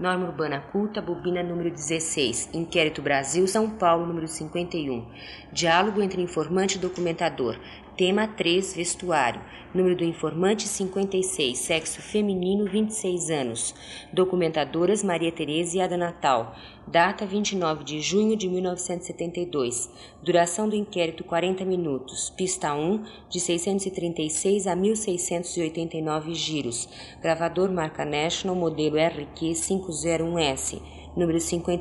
Norma Urbana Culta, bobina número 16. Inquérito Brasil, São Paulo, número 51. Diálogo entre informante e documentador. Tema 3, vestuário. Número do informante 56, sexo feminino, 26 anos. Documentadoras Maria Tereza e Ada Natal. Data 29 de junho de 1972. Duração do inquérito 40 minutos. Pista 1, de 636 a 1689 giros. Gravador marca National, modelo RQ501S. Número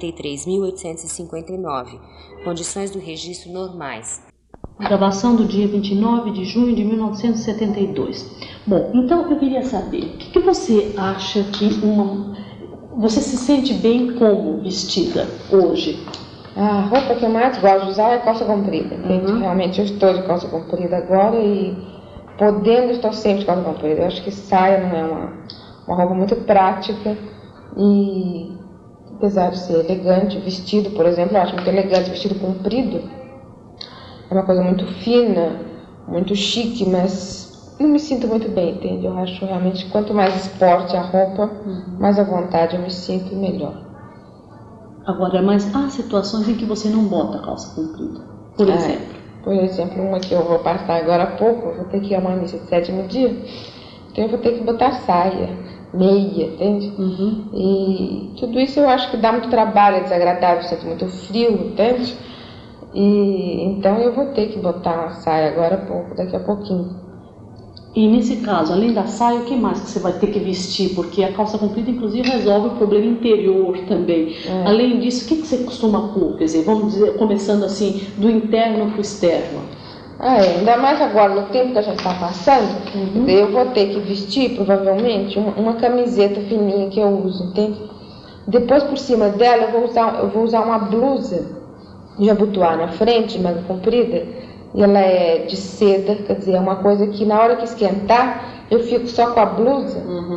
53.859. Condições do registro normais. Gravação do dia 29 de junho de 1972. Bom, então eu queria saber, o que você acha que você se sente bem como vestida hoje? A roupa que eu mais gosto de usar é calça comprida. Realmente eu estou de calça comprida agora e podendo estou sempre de calça comprida. Eu acho que saia não é uma roupa muito prática e apesar de ser elegante, vestido, por exemplo, eu acho muito elegante vestido comprido. É uma coisa muito fina, muito chique, mas não me sinto muito bem, entende? Eu acho realmente que quanto mais esporte a roupa, mais à vontade eu me sinto melhor. Agora, mas há situações em que você não bota calça comprida, por exemplo? Por exemplo, uma que eu vou passar agora há pouco, eu vou ter que ir a uma missa de 7º dia, então eu vou ter que botar saia, meia, entende? E tudo isso eu acho que dá muito trabalho, é desagradável, sinto muito frio, entende? E então eu vou ter que botar uma saia agora há pouco, daqui a pouquinho. E nesse caso, além da saia, o que mais que você vai ter que vestir? Porque a calça comprida, inclusive, resolve o problema interior também. Além disso, o que você costuma pôr? Quer dizer, vamos dizer, começando assim, do interno para o externo. Ainda mais agora, no tempo que a gente está passando, eu vou ter que vestir, provavelmente, uma camiseta fininha que eu uso, entende? Depois, por cima dela, eu vou usar uma blusa de abotoar na frente, de manga comprida, e ela é de seda, quer dizer, é uma coisa que na hora que esquentar, eu fico só com a blusa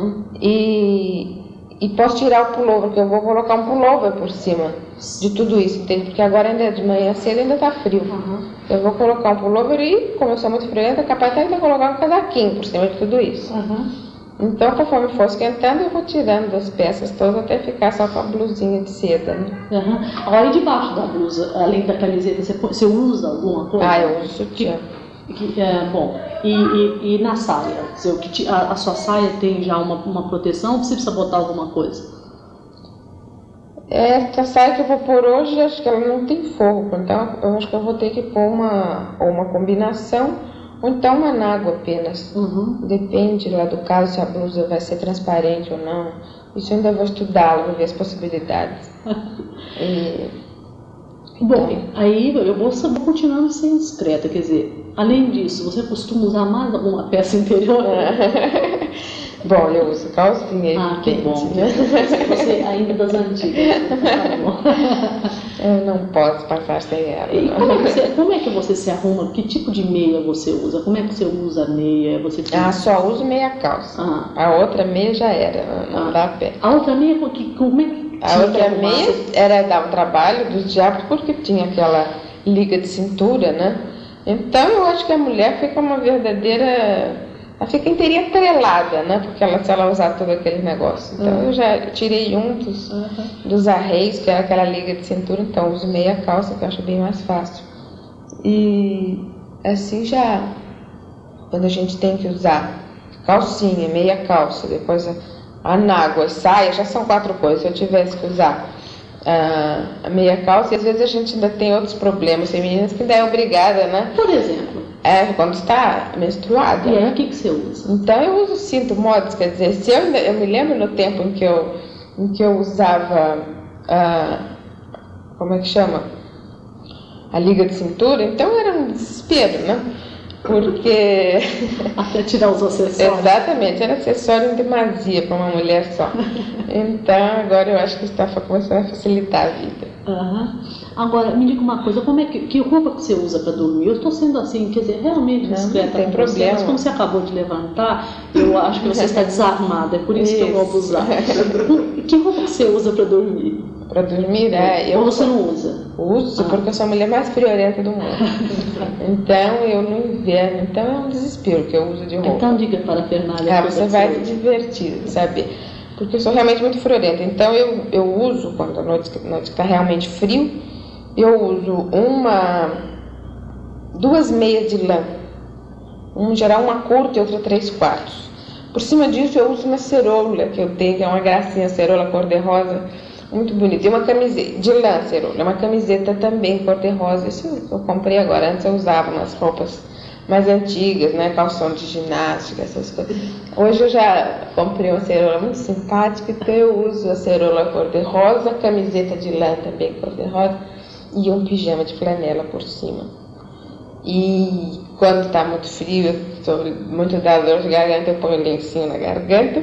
e posso tirar o pullover, porque eu vou colocar um pullover por cima de tudo isso, entende? Porque agora ainda de manhã cedo ainda tá frio. Eu vou colocar um pullover e, como eu sou muito frienta, é capaz até ainda colocar um casaquinho por cima de tudo isso. Então, conforme for esquentando, eu vou tirando as peças todas até ficar só com a blusinha de seda, né? Agora, e debaixo da blusa, além da camiseta, você usa alguma coisa? Eu uso sutiã. Bom, e na saia? Quer dizer, a sua saia tem já uma proteção ou você precisa botar alguma coisa? Essa saia que eu vou pôr hoje, acho que ela não tem forro, então eu acho que eu vou ter que pôr uma combinação ou então uma anágua apenas. Depende lá do caso, se a blusa vai ser transparente ou não. Isso eu ainda vou estudar, vou ver as possibilidades. Bom, aí eu vou continuando ser discreta, quer dizer, além disso, você costuma usar mais alguma peça interior? Bom, eu uso calcinha, que bom, você ainda das antigas. Tá bom. Eu não posso passar sem ela. E como é que você se arruma? Que tipo de meia você usa? Como é que você usa a meia? Só uso meia calça. A outra meia já era, não dá pé. A outra meia, como é que a outra meia era dar um trabalho dos diabos, porque tinha aquela liga de cintura, né? Então eu acho que a mulher fica uma verdadeira... Ela fica inteirinha atrelada, né? Porque se ela usar todo aquele negócio. Então eu já tirei um dos arreios, que era aquela liga de cintura, então eu uso meia calça, que eu acho bem mais fácil. E assim já, quando a gente tem que usar calcinha, meia calça, depois a anágua, saia, já são 4 coisas. Se eu tivesse que usar a meia calça, e às vezes a gente ainda tem outros problemas femininos que ainda é obrigada, né? Por exemplo? Quando está menstruada. E aí o que você usa? Então eu uso cinto mods, quer dizer, se eu me lembro no tempo em que eu usava, como é que chama? A liga de cintura, então era um desespero, né? Porque... Até tirar os acessórios. Exatamente, era acessório em demasia para uma mulher só. Então agora eu acho que está começando a facilitar a vida. Agora, me diga uma coisa, que roupa que você usa para dormir? Eu estou sendo assim, quer dizer, realmente discreta. Não tem problema. Mas como você acabou de levantar, eu acho que você está desarmada, é por isso que eu vou abusar. Que roupa que você usa para dormir? Para dormir, Ou você não usa? Uso, porque eu sou a mulher mais friorenta do mundo. Então, eu no inverno, então é um desespero que eu uso de roupa. Então, diga para a Fernanda. Você vai se divertir, sabe? porque eu sou realmente muito friorenta. Então eu uso, quando a noite está realmente frio, eu uso duas meias de lã, em geral uma curta e outra 3/4. Por cima disso eu uso uma ceroula que eu tenho, que é uma gracinha, ceroula cor-de-rosa, muito bonita. E uma camiseta de lã, ceroula, uma camiseta também cor-de-rosa. Isso eu comprei agora, antes eu usava umas roupas mais antigas, né, calção de ginástica, essas coisas. Hoje eu já comprei uma ceroula muito simpática, então eu uso a ceroula cor-de-rosa, camiseta de lã também cor-de-rosa e um pijama de flanela por cima. E quando está muito frio, eu estou muito da dor de garganta, eu ponho lencinho na garganta.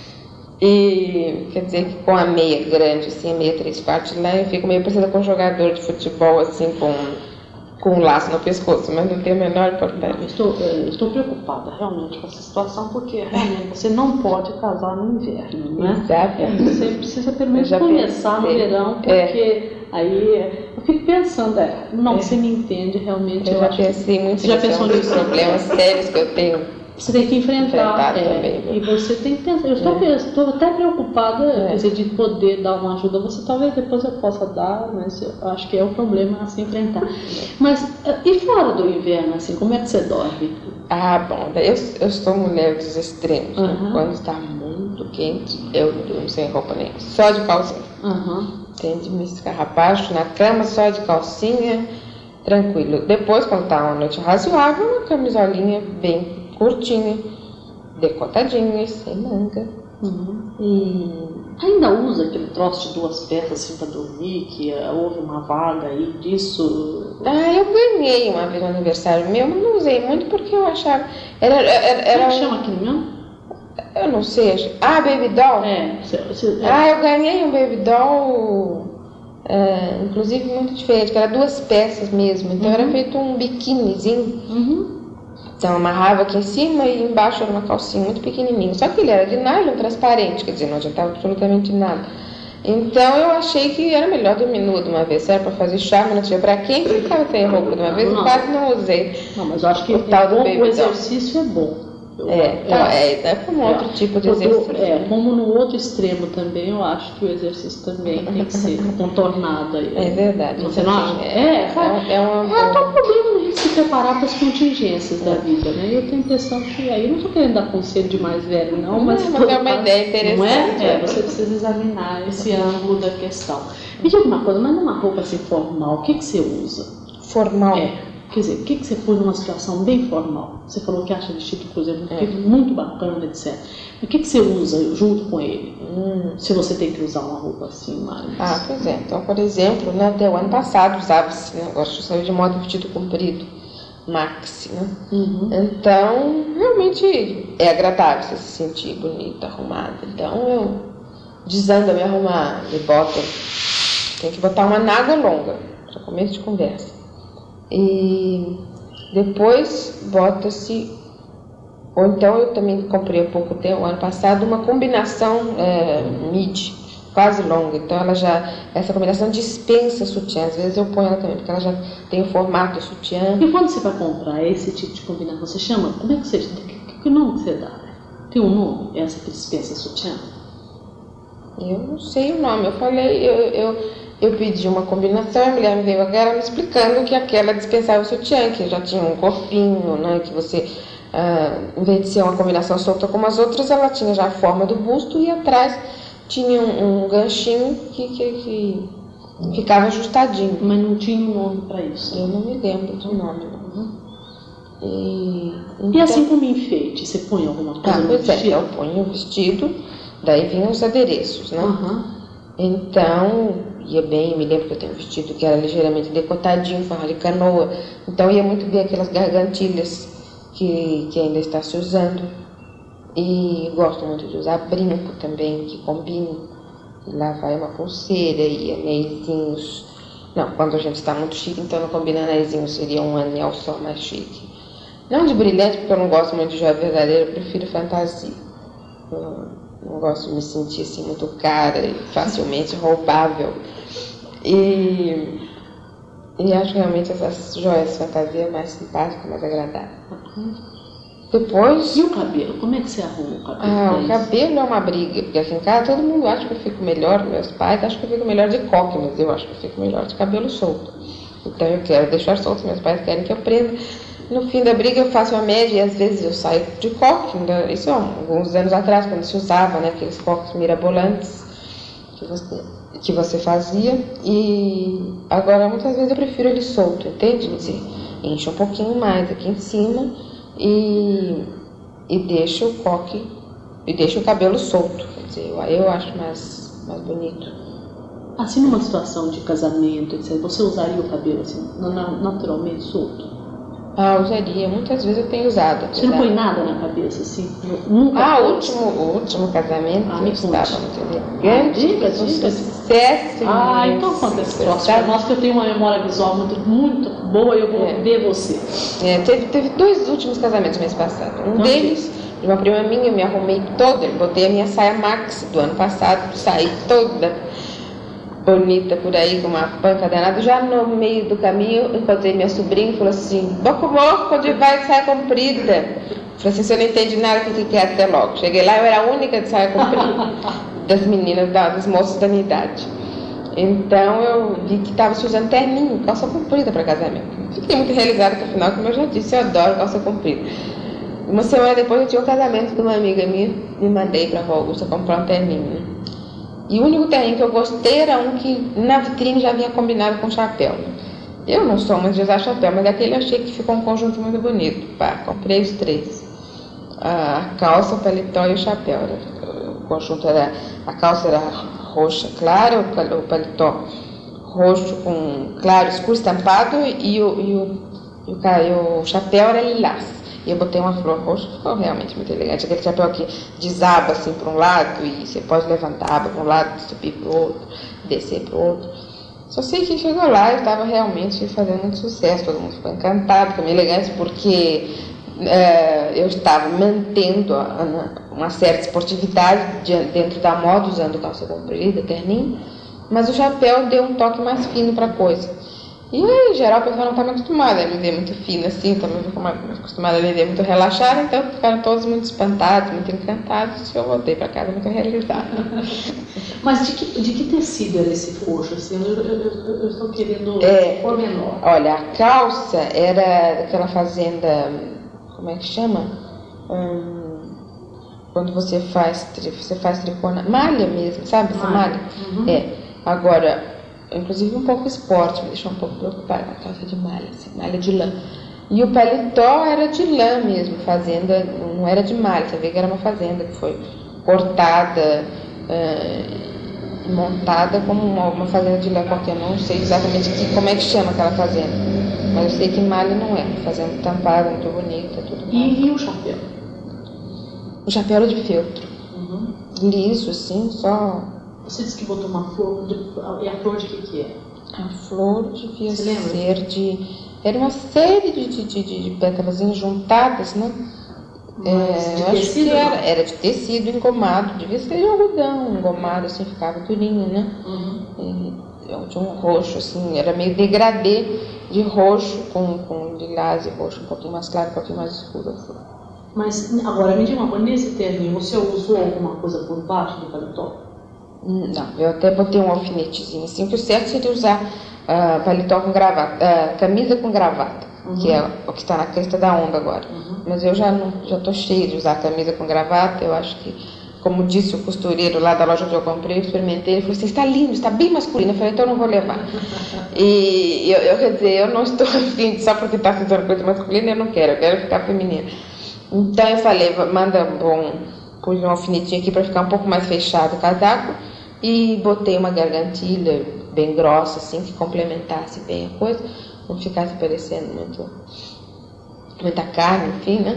E quer dizer que com a meia grande, assim, a meia 3/4 lá, eu fico meio parecida com um jogador de futebol, assim, com um laço no pescoço, mas não tem a menor importância. Eu estou preocupada realmente com essa situação, porque realmente você não pode casar no inverno, né? Exatamente. Você precisa pelo menos começar no verão, porque aí eu fico pensando, você me entende realmente. Eu já pensei muito nisso. Já pensou nisso? Problemas sérios que eu tenho. Você tem que enfrentar também, e você tem que pensar. Eu estou até preocupada, quer dizer, de poder dar uma ajuda. Você talvez depois eu possa dar, mas eu acho que é o problema a se enfrentar. Mas e fora do inverno, assim, como é que você dorme? Bom, eu sou mulher dos extremos. Né? Quando está muito quente, eu durmo sem roupa nenhuma, só de calcinha. Tem de me escarrapar na cama, só de calcinha, tranquilo. Depois, quando está uma noite razoável, uma camisolinha bem curtinha, decotadinha, sem manga. E ainda usa aquele troço de 2 peças assim para dormir, que houve uma vaga aí disso? Eu ganhei uma vez no aniversário meu, mas não usei muito porque eu achava. Como é que chama aquilo mesmo? Eu não sei. Baby doll? Eu ganhei um baby doll, inclusive muito diferente, que era 2 peças mesmo, então era feito um biquinizinho. Então amarrava aqui em cima e embaixo era uma calcinha muito pequenininha. Só que ele era de nylon transparente, quer dizer, não adiantava absolutamente nada. Então eu achei que era melhor dormir nua de uma vez. Se era para fazer charme, não tinha para quem ficava sem roupa de uma vez, eu quase não usei. Não, mas eu acho que o exercício é bom. Como outro tipo de exercício. Como no outro extremo também, eu acho que o exercício também tem que ser contornado. É verdade. Você não acha? É um problema de se preparar para as contingências da vida, né? Eu tenho a impressão que aí, eu não estou querendo dar conselho de mais velho, não, mas é uma ideia interessante. Não é? Você precisa examinar esse ângulo da questão. Me diga uma coisa, mas numa roupa assim formal, o que você usa? Formal? Quer dizer, o que você põe numa situação bem formal? Você falou que acha vestido, por exemplo, muito bacana, etc. O que você usa junto com ele? Se você tem que usar uma roupa assim mais... Pois é. Então, por exemplo, até o ano passado usava-se, agora saiu de moda vestido comprido, maxi, né? Então, realmente é agradável você se sentir bonita, arrumada. Então, eu desando a me arrumar, me boto... Tem que botar uma nágua longa, para começo de conversa. E depois bota-se, ou então eu também comprei há pouco tempo, ano passado, uma combinação midi, quase longa. Então essa combinação dispensa sutiã. Às vezes eu ponho ela também, porque ela já tem o formato do sutiã. E quando você vai comprar esse tipo de combinação, você chama, como é que você, que nome que você dá? Tem um nome, essa que dispensa sutiã? Eu não sei o nome, eu falei, eu pedi uma combinação, a mulher me veio agora me explicando que aquela dispensava o sutiã, que já tinha um corpinho, né, que você, em vez de ser uma combinação solta como as outras, ela tinha já a forma do busto e atrás tinha um ganchinho que ficava ajustadinho. Mas não tinha um nome para isso? Eu não me lembro do nome. E assim como enfeite, você põe alguma coisa no vestido? Eu ponho o vestido, daí vinham os adereços, né? Então, me lembro que eu tenho um vestido que era ligeiramente decotadinho, forma de canoa, então ia muito bem aquelas gargantilhas que ainda está se usando. E gosto muito de usar brinco também, que combine. E lá vai uma pulseira e anéisinhos. Não, quando a gente está muito chique, então não combina anéisinho, seria um anel só mais chique. Não de brilhante, porque eu não gosto muito de joia verdadeira, eu prefiro fantasia. Não gosto de me sentir assim muito cara e facilmente roubável. E acho realmente essas joias de fantasia mais simpáticas, mais agradáveis. Depois... E o cabelo? Como é que você arruma o cabelo? O cabelo é uma briga, porque aqui em casa todo mundo acha que eu fico melhor, meus pais acham que eu fico melhor de coque, mas eu acho que eu fico melhor de cabelo solto. Então eu quero deixar solto, meus pais querem que eu prenda. No fim da briga eu faço uma média e às vezes eu saio de coque. Isso há alguns anos atrás, quando se usava, né, aqueles coques mirabolantes que você fazia. E agora muitas vezes eu prefiro ele solto, entende? Você enche um pouquinho mais aqui em cima e deixa o coque e deixa o cabelo solto. Quer dizer, eu acho mais bonito. Assim, numa situação de casamento, etc., você usaria o cabelo assim, naturalmente solto? Usaria. Muitas vezes eu tenho usado. Você não põe nada na cabeça, assim? Nunca? O último casamento eu estava muito elegante. Sucesso. Então conta esse próximo para nós, que eu tenho uma memória visual muito boa e eu vou ver você. Teve 2 últimos casamentos mês passado. Um deles, de uma prima minha, eu me arrumei toda, botei a minha saia maxi do ano passado, saí toda bonita por aí, com uma panca danada. Já no meio do caminho, encontrei minha sobrinha e falou assim: Boco, onde vai saia comprida? Falei assim: você não entende nada, o que é, até logo. Cheguei lá, eu era a única de saia comprida, das meninas, das moças da minha idade. Então eu vi que estava se usando terninho, calça comprida para casamento. Fiquei muito realizada, porque afinal, como eu já disse, eu adoro calça comprida. Uma semana depois eu tinha um casamento de uma amiga minha, me mandei para a Rua Augusta comprar um terninho, né? E o único terninho que eu gostei era um que na vitrine já vinha combinado com chapéu. Eu não sou muito de usar chapéu, mas aquele eu achei que ficou um conjunto muito bonito. Comprei os 3. A calça, o paletó e o chapéu. O conjunto a calça era roxa clara, o paletó roxo com claro, escuro estampado e o chapéu era lilás. E eu botei uma flor roxa, ficou realmente muito elegante. Aquele chapéu que desaba assim para um lado e você pode levantar para um lado, subir para o outro, descer para o outro. Só sei que chegou lá e estava realmente fazendo muito sucesso. Todo mundo ficou encantado com a minha elegância, porque eu estava mantendo uma certa esportividade dentro da moda, usando calça comprida, terninho, mas o chapéu deu um toque mais fino para a coisa. E em geral o pessoal não estava acostumado a me ver muito fina assim, estava acostumado a me ver muito relaxada, então ficaram todos muito espantados, muito encantados, e eu voltei para casa muito realizada. Mas de que tecido era esse roxo? Assim? Eu estou querendo pormenor. Olha, a calça era daquela fazenda, como é que chama? Quando você faz tricô, malha mesmo, sabe essa malha? Agora, inclusive um pouco esporte, me deixou um pouco preocupada, a calça de malha, assim, malha de lã. E o paletó era de lã mesmo, fazenda, não era de malha, você vê que era uma fazenda que foi cortada e montada como uma fazenda de lã qualquer. Eu não sei exatamente como é que chama aquela fazenda, mas eu sei que malha não é, fazenda tampada, muito bonita, tudo mais. E o chapéu? O chapéu era de feltro, liso assim, só... Você disse que botou uma flor, e a flor de que é? A flor devia ser era uma série de pétalas juntadas, né? De tecido? Era de tecido engomado, devia ser de algodão engomado, assim, ficava durinho, né? De um roxo, assim, era meio degradê de roxo com lilás e roxo, um pouquinho mais claro, um pouquinho mais escuro a flor. Mas agora me diga uma coisa, nesse terninho, você usou alguma coisa por baixo do paletó? Não, eu até botei um alfinetezinho assim, que o certo seria usar paletó com gravata, camisa com gravata, que é o que está na crista da onda agora. Mas eu já estou cheia de usar camisa com gravata. Eu acho que, como disse o costureiro lá da loja que eu comprei, eu experimentei, ele falou assim: está lindo, está bem masculino. Eu falei: então eu não vou levar. E quer dizer, eu não estou afim, só porque está fazendo coisa masculina, eu quero ficar feminina. Então eu falei: pus um alfinetinho aqui para ficar um pouco mais fechado o casaco. E botei uma gargantilha bem grossa, assim, que complementasse bem a coisa, não ficasse parecendo muita carne, enfim, né?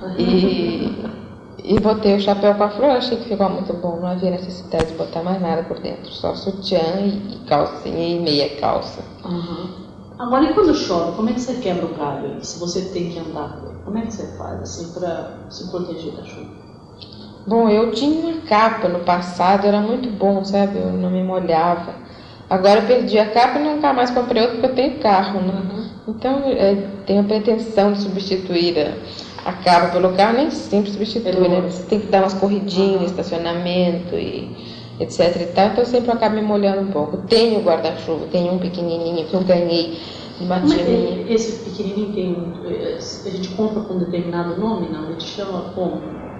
E botei o chapéu com a flor, achei que ficou muito bom, não havia necessidade de botar mais nada por dentro, só sutiã e calcinha e meia calça. Agora, e quando chove, como é que você quebra o galho? Se você tem que andar, como é que você faz, assim, para se proteger da chuva? Bom, eu tinha uma capa no passado, era muito bom, sabe? Eu não me molhava. Agora eu perdi a capa e nunca mais comprei outra porque eu tenho carro, né? Então eu tenho a pretensão de substituir acaba pelo carro, nem sempre substitui, né? Você tem que dar umas corridinhas, estacionamento e etc e tal, então eu sempre acabo me molhando um pouco. Tenho guarda-chuva, tenho um pequenininho que eu ganhei de uma tia minha. Esse pequenininho tem, a gente compra com um determinado nome, não? A gente chama como?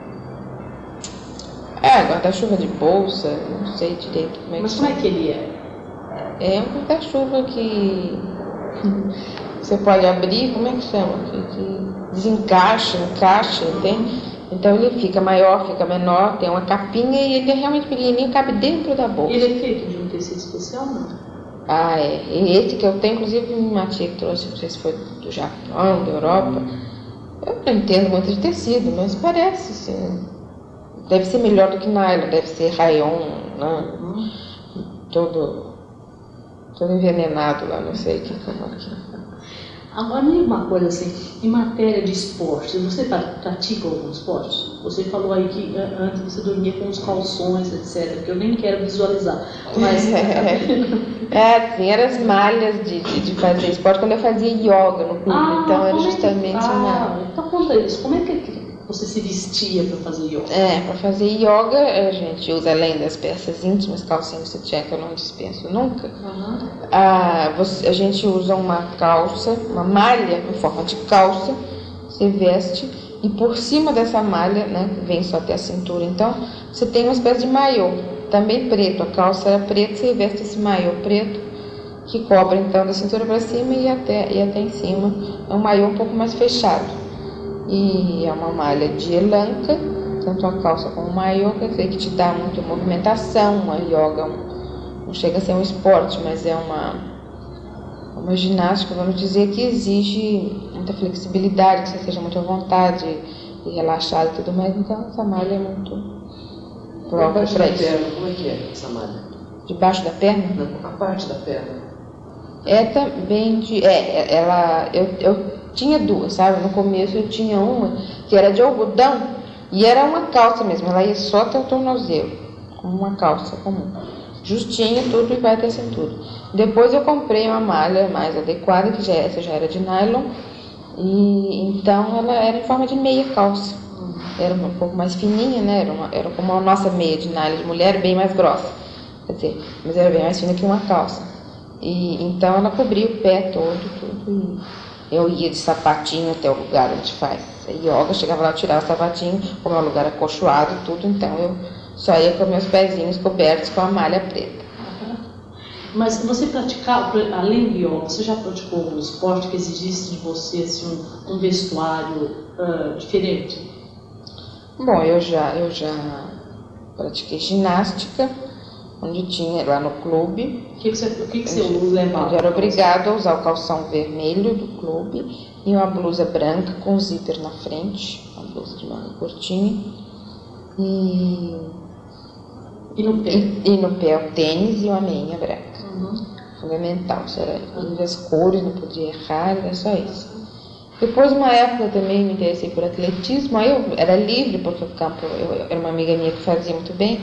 Guarda-chuva de bolsa, não sei direito como é que Mas como é que ele é? É um guarda-chuva que você pode abrir, como é que chama? Que desencaixa, encaixa, entende? Então ele fica maior, fica menor, tem uma capinha e ele é realmente pequenininho, cabe dentro da bolsa. Ele é feito de um tecido especial, não? É. E esse que eu tenho, inclusive, uma tia que trouxe, não sei se foi do Japão, da Europa. Eu não entendo muito de tecido, mas parece, assim. Deve ser melhor do que nylon, deve ser rayon, né? Todo envenenado lá, não sei o que como aqui. Agora, me diga uma coisa assim, em matéria de esporte, você pratica algum esporte? Você falou aí que antes você dormia com os calções, etc., que eu nem quero visualizar, mas... Sim, eram as malhas de fazer esporte quando eu fazia yoga no clube, então era justamente uma... Então conta isso, como é que você se vestia para fazer yoga? Para fazer yoga a gente usa, além das peças íntimas, calcinha e sutiã, que eu não dispenso nunca. A gente usa uma calça, uma malha em forma de calça, você veste, e por cima dessa malha, né, vem só até a cintura, então você tem uma espécie de maiô, também preto, a calça era preta, você veste esse maiô preto, que cobre então da cintura para cima e até em cima. É um maiô um pouco mais fechado. E é uma malha de elanca, tanto a calça como o maiô, quer dizer que te dá muita movimentação. Uma yoga não chega a ser um esporte, mas é uma ginástica, vamos dizer, que exige muita flexibilidade, que você seja muito à vontade e relaxado e tudo mais. Então essa malha é muito própria para isso. Como é que é essa malha? Debaixo da perna? A parte da perna. É também eu tinha duas, sabe? No começo eu tinha uma que era de algodão e era uma calça mesmo, ela ia só até o tornozelo, como uma calça comum, justinha, tudo e vai até a cintura. Depois eu comprei uma malha mais adequada, que essa já era de nylon, e então ela era em forma de meia calça. Era um pouco mais fininha, né? Era como a nossa meia de nylon de mulher, bem mais grossa, quer dizer, mas era bem mais fina que uma calça. E então ela cobria o pé todo, tudo. E eu ia de sapatinho até o lugar onde faz a yoga, chegava lá, eu tirava o sapatinho, como é um lugar acolchoado, tudo, então eu só ia com meus pezinhos cobertos com a malha preta. Mas você praticava, além do yoga, você já praticou algum esporte que exigisse de você assim, um vestuário diferente? Bom, eu já pratiquei ginástica, onde tinha lá no clube. O que você levava? Eu era obrigado a usar o calção vermelho do clube e uma blusa branca com zíper na frente, uma blusa de manga curtinha. E no pé? E no pé o tênis e uma meinha branca. Fundamental, isso era as cores, não podia errar, era só isso. Depois, uma época, eu também me interessei por atletismo, aí eu era livre, porque o campo, eu era uma amiga minha que fazia muito bem,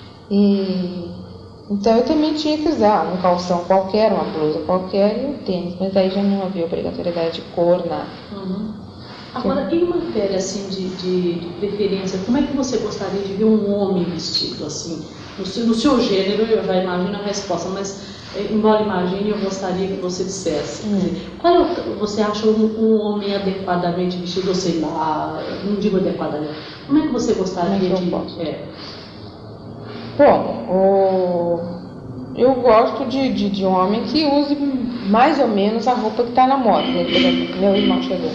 então eu também tinha que usar um calção qualquer, uma blusa qualquer e um tênis, mas aí já não havia obrigatoriedade de cor, nada. Agora, em matéria assim, de preferência, como é que você gostaria de ver um homem vestido assim? No seu gênero, eu já imagino a resposta, mas embora imagine, eu gostaria que você dissesse. Qual você acha um homem adequadamente vestido, ou sei lá, não digo adequadamente, como é que você gostaria de... Bom, eu gosto de um homem que use mais ou menos a roupa que está na moda. Meu irmão chegou.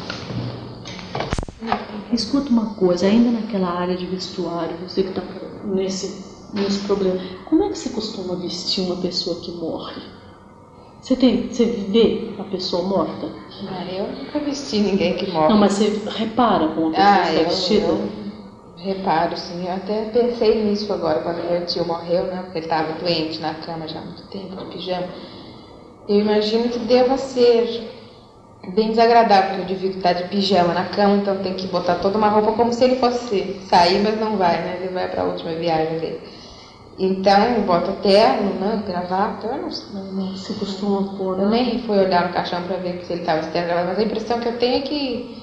Escuta uma coisa, ainda naquela área de vestuário, você que está nesse problema, como é que você costuma vestir uma pessoa que morre? Você vê a pessoa morta? Eu nunca vesti ninguém que morre. Não, mas você repara como a pessoa está vestida? Eu reparo, sim. Eu até pensei nisso agora, quando meu tio morreu, né? Porque ele estava doente na cama já há muito tempo, de pijama. Eu imagino que deva ser bem desagradável, porque eu devia estar de pijama na cama, então tem que botar toda uma roupa como se ele fosse sair, mas não vai, né? Ele vai para a última viagem dele. Então, bota terno, né? Gravata, eu não se costuma pôr, né? Eu nem fui olhar no caixão para ver se ele estava de terno, gravata, mas a impressão que eu tenho é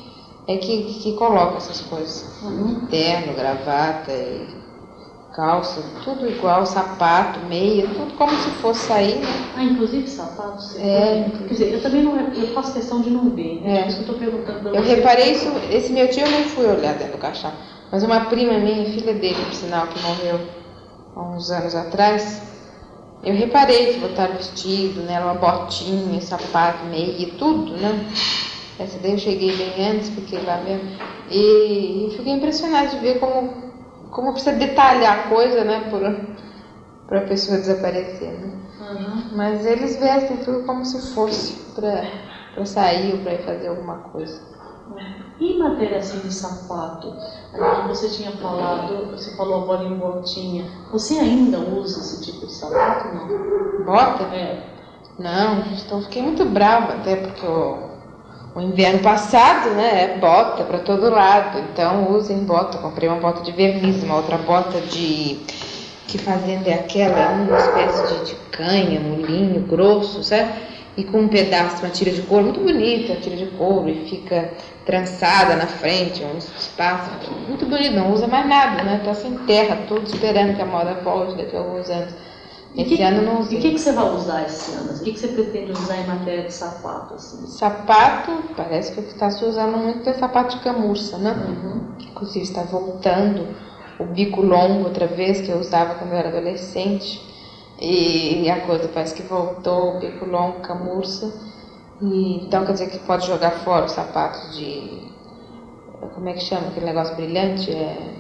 é que coloca essas coisas. Terno, gravata, e calça, tudo igual, sapato, meia, tudo como se fosse sair, né? Inclusive sapatos? É. Quer dizer, eu também não, eu faço questão de não ver, né? É. Por isso que eu estou perguntando pra Eu você. reparei isso, esse meu tio eu nem fui olhar dentro do caixão, mas uma prima minha, filha dele, por sinal, que morreu há uns anos atrás, eu reparei que botaram vestido, né, uma botinha, sapato, meia, tudo, né? Essa daí eu cheguei bem antes, fiquei lá mesmo, e eu fiquei impressionada de ver como precisa detalhar a coisa, né, para a pessoa desaparecer, né? Mas eles vestem tudo como se fosse para sair ou para ir fazer alguma coisa. E em matéria assim de sapato, você tinha falado, você falou agora em botinha, você ainda usa esse tipo de sapato, não? Bota? É. Não, então fiquei muito brava, até porque o inverno passado, né, é bota para todo lado, então usem bota. Comprei uma bota de verniz, uma outra bota que fazenda é aquela, é uma espécie de cânhamo, linho grosso, sabe? E com um pedaço, uma tira de couro muito bonita, tira de couro, e fica trançada na frente, um espaço muito bonito, não usa mais nada, né? Tá sem terra, tudo esperando que a moda volte daqui a alguns anos. Esse ano não usei. E o que você vai usar esse ano? O que você pretende usar em matéria de sapato? Assim? Sapato, parece que o que está se usando muito é sapato de camurça, né? Inclusive está voltando o bico longo outra vez, que eu usava quando eu era adolescente. E a coisa parece que voltou, o bico longo, camurça. E, então quer dizer que pode jogar fora o sapato de... Como é que chama aquele negócio brilhante?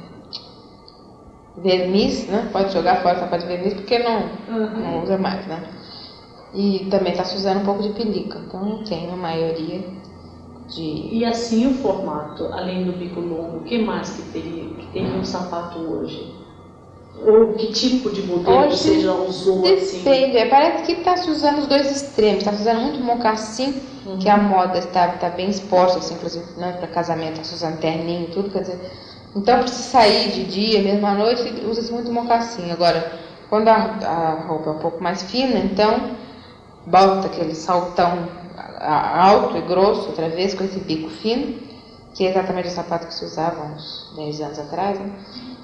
Verniz, né? Pode jogar fora o sapato de verniz porque não usa mais, né? E também está se usando um pouco de pelica, então eu tenho a maioria de... E assim o formato, além do bico longo, o que mais que teria um sapato hoje? Ou que tipo de modelo hoje, você já usou? Depende, assim? Parece que está se usando os dois extremos, está se usando muito mocassim, que a moda está bem exposta, assim, por exemplo, né, para casamento, está se usando terninho e tudo, quer dizer... Então, para se sair de dia, mesmo à noite, usa-se muito mocassim. Agora, quando a roupa é um pouco mais fina, então bota aquele saltão alto e grosso, outra vez, com esse bico fino, que é exatamente o sapato que se usava uns 10 anos atrás, né?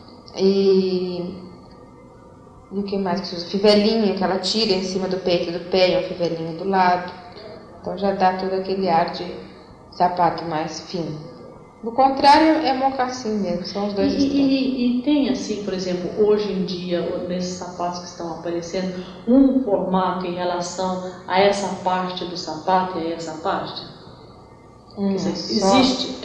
E o que mais que se usa? Fivelinha, que ela tira em cima do peito do pé e um fivelinho do lado. Então já dá todo aquele ar de sapato mais fino. Do contrário, é mocassim mesmo, são os dois extremos. E tem assim, por exemplo, hoje em dia, nesses sapatos que estão aparecendo, um formato em relação a essa parte do sapato e a essa parte? Existe?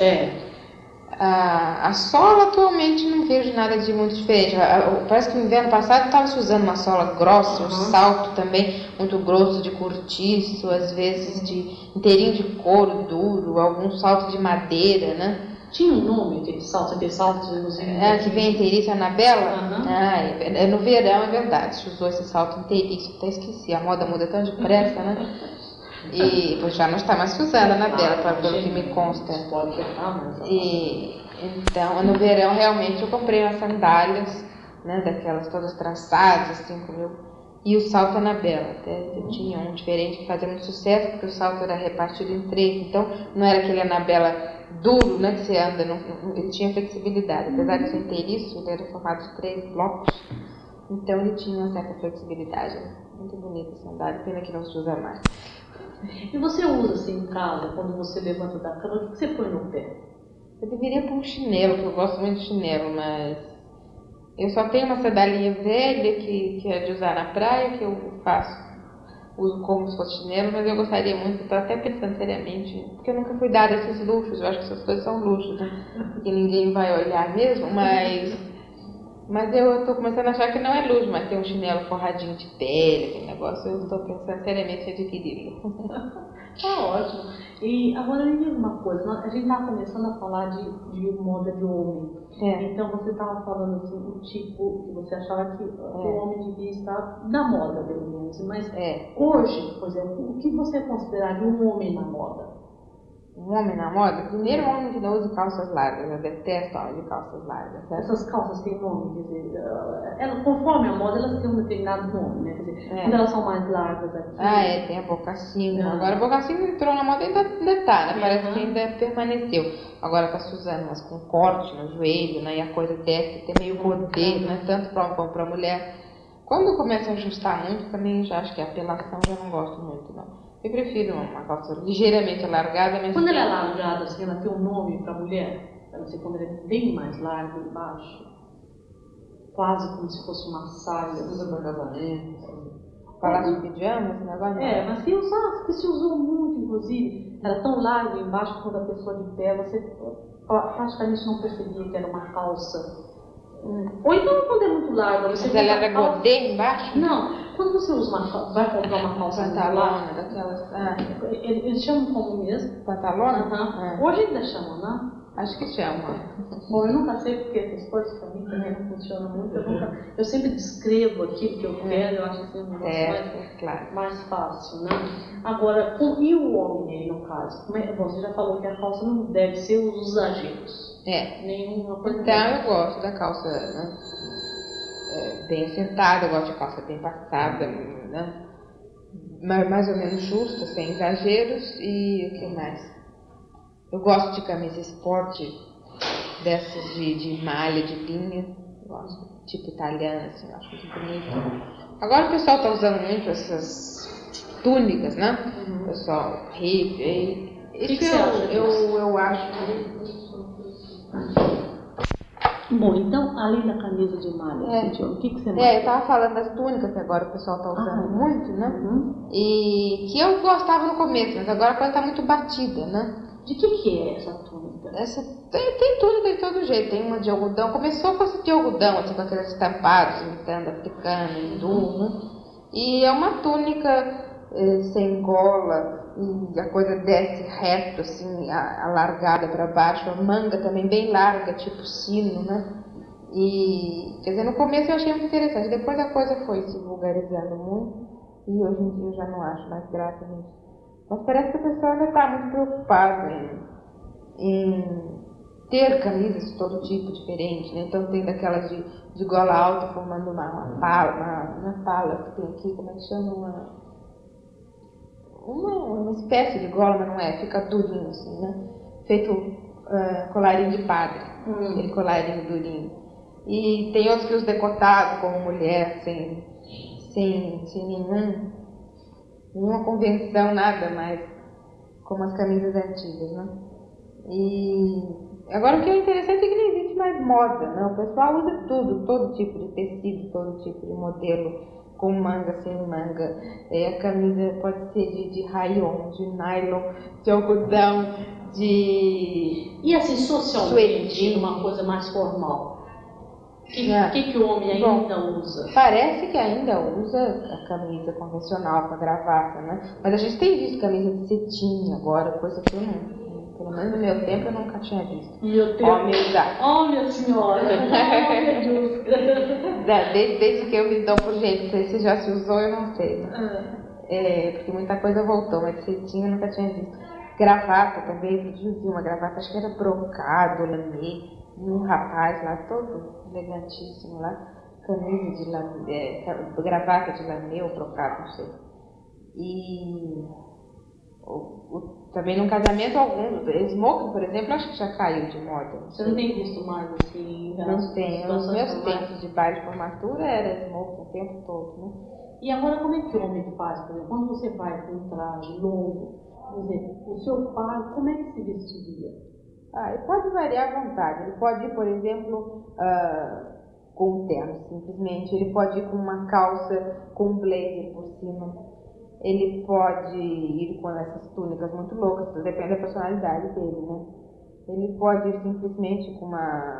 A sola atualmente não vejo nada de muito diferente. Parece que no inverno passado estava se usando uma sola grossa, um salto também muito grosso de cortiço, às vezes de inteirinho de couro duro, algum salto de madeira, né? Tinha um nome aquele salto que vem inteiriço, Anabela? No verão, é verdade, se usou esse salto inteiriço, até esqueci, a moda muda tão depressa, né? E pois já não está mais se usando a Anabela, pelo que me consta. E então, no verão, realmente, eu comprei umas sandálias, né, daquelas todas trançadas, assim, e o salto Anabela. Até eu tinha um diferente que fazia muito sucesso, porque o salto era repartido em 3, então não era aquele Anabela duro, né, que você anda, ele tinha flexibilidade. Apesar de ser inteiriço, ele era formado de 3 blocos, então ele tinha uma certa flexibilidade. Muito bonita a sandália, pena que não se usa mais. E você usa assim em casa, quando você levanta da cama, o que você põe no pé? Eu deveria pôr um chinelo, porque eu gosto muito de chinelo, mas eu só tenho uma sandalinha velha que é de usar na praia, que eu uso como se fosse chinelo, mas eu gostaria muito, estou até pensando seriamente, porque eu nunca fui dada esses luxos, eu acho que essas coisas são luxos, né? Porque ninguém vai olhar mesmo, mas eu estou começando a achar que não é luxo, mas tem um chinelo forradinho de pele, aquele negócio, eu estou pensando seriamente em adquiri-lo. Tá ótimo. E agora me diz uma coisa, a gente estava começando a falar de moda de homem. Então você estava falando assim, o tipo que você achava que o homem devia estar na moda, pelo menos. Mas hoje, por exemplo, o que você consideraria um homem na moda? um homem na moda, primeiro um homem que não usa calças largas. Eu detesto homem de calças largas. Certo? Essas calças têm nome, quer dizer, conforme a moda, elas têm um determinado nome, né? Quer dizer, quando elas são mais largas aqui. Tem a boca sino. Agora a boca sino entrou na moda e ainda tá, né? Parece que ainda permaneceu. Agora tá se usando, mas com corte no joelho, né? E a coisa desce, tem meio rodê, né? Tanto para homem como para mulher. Quando começa a ajustar muito, também já acho que a apelação já não gosto muito, não. Eu prefiro uma calça ligeiramente alargada, mas... Quando ela é alargada, assim, ela tem um nome para mulher? Eu não sei, quando ela é bem mais larga embaixo, quase como se fosse uma saia. Usa para casamento. Palácio de pijama, esse negócio? Mas que se usou muito, inclusive. Era tão largo embaixo que quando a pessoa de pé, você praticamente não percebia que era uma calça. Ou então quando é muito larga, você... Mas ela era godê embaixo? Não. Quando você usa vai comprar uma calça pantalona, daquelas... Eles chamam como mesmo? Pantalona? Hoje ainda chamam, né? Acho que chama. Bom, eu nunca sei porque essas coisas para mim também não funcionam muito. Eu sempre descrevo aquilo que eu quero, eu acho que é um negócio mais fácil, né? Agora, e o homem aí no caso? Você já falou que a calça não deve ser os exageros. Nenhuma coisa. Então eu gosto da calça, né? Bem assentada, eu gosto de calça bem passada, né? Mais ou menos justa, sem exageros. E o que mais? Eu gosto de camisa esporte, dessas de malha, de linha. Eu gosto, tipo italiana, assim, eu acho muito bonito. Agora o pessoal está usando muito essas túnicas, né? O pessoal hippie. Isso eu acho. Bom, então, além da camisa de malha, o que você mais? Eu estava falando das túnicas que agora o pessoal está usando muito, né? E que eu gostava no começo, mas agora a coisa está muito batida, né? De que é essa túnica? Tem túnica de todo jeito. Tem uma de algodão. Começou com essa de algodão, assim, com aqueles estampados, imitando africano, hindu, né? E é uma túnica sem gola, e a coisa desce reto, assim, alargada para baixo. A manga também bem larga, tipo sino, né? E, quer dizer, no começo eu achei muito interessante. Depois a coisa foi se vulgarizando muito. E hoje em dia eu já não acho mais graça nisso. Mas parece que o pessoal ainda está muito preocupado em ter camisas de todo tipo diferente, né? Então tem daquelas de gola alta formando uma pala que tem aqui, como é que chama? Uma espécie de gola, mas não é, fica durinho assim, né? Feito colarinho de padre, aquele colarinho durinho. E tem outros que os decotados, como mulher, sem nenhuma convenção, nada mais, como as camisas antigas, né? E agora o que é interessante é que não existe mais moda, né? O pessoal usa tudo, todo tipo de tecido, todo tipo de modelo, com manga, sem manga. A camisa pode ser de rayon, de nylon, de algodão, de... E assim, socialmente, uma coisa mais formal? O que o homem ainda usa? Parece que ainda usa a camisa convencional com a gravata, né? Mas a gente tem visto camisa de cetim agora, coisa que eu não... Pelo menos no meu tempo eu nunca tinha visto. Oh, minha senhora! Desde que eu me dou por gente, se já se usou, eu não sei. Né? Porque muita coisa voltou, mas de cetim eu nunca tinha visto. Gravata também, eu vi uma gravata, acho que era brocado, lamê. Um rapaz lá, todo elegantíssimo lá, camisa de lamê, gravata de lamê ou brocado, não sei. E também num casamento algum, smoking, por exemplo, acho que já caiu de moda. Você não tem visto mais assim? Não tenho. Nos meus tempos de baile de formatura era smoking o tempo todo, né? E agora como é que o homem faz? Por exemplo, quando você vai com um traje longo, por exemplo, o seu pai, como é que se vestiria? Ele pode variar à vontade. Ele pode ir, por exemplo, com um terno, simplesmente. Ele pode ir com uma calça com um blazer por cima. Ele pode ir com essas túnicas muito loucas, depende da personalidade dele, né? Ele pode ir simplesmente com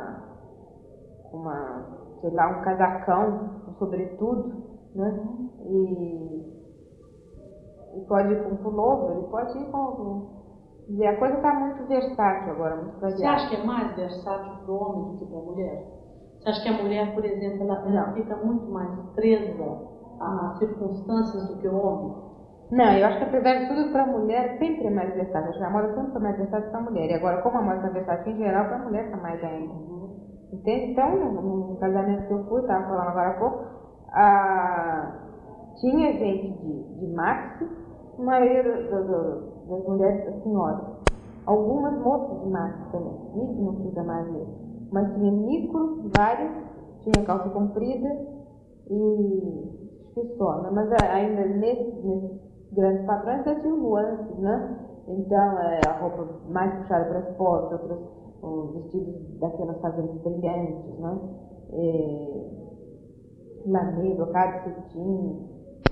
sei lá, um casacão, um sobretudo, né? E pode ir com um pullover, ele pode ir com... E a coisa está muito versátil agora, muito variada. Você acha que é mais versátil para o homem do que para a mulher? Você acha que a mulher, por exemplo, ela fica muito mais presa às circunstâncias do que o homem? Não, eu acho que apesar de tudo, para a mulher sempre é mais versátil. Acho que a moda sempre foi mais versátil para a mulher. E agora, como a moda está versátil em geral, para a mulher está mais ainda. Entende? Então, no casamento que eu fui, estava falando agora há pouco, tinha gente de maxi, a maioria das mulheres, das senhoras. Algumas moças de maxi também. Micro não se usa mais mesmo. Mas tinha micro, várias, tinha calça comprida e acho que só, né? Mas ainda nesses grandes padrões já tinha nuances, né? Então, a roupa mais puxada para esporte, outras vestidos daquelas fazendas brilhantes, né? Lamê, brocado, cetim,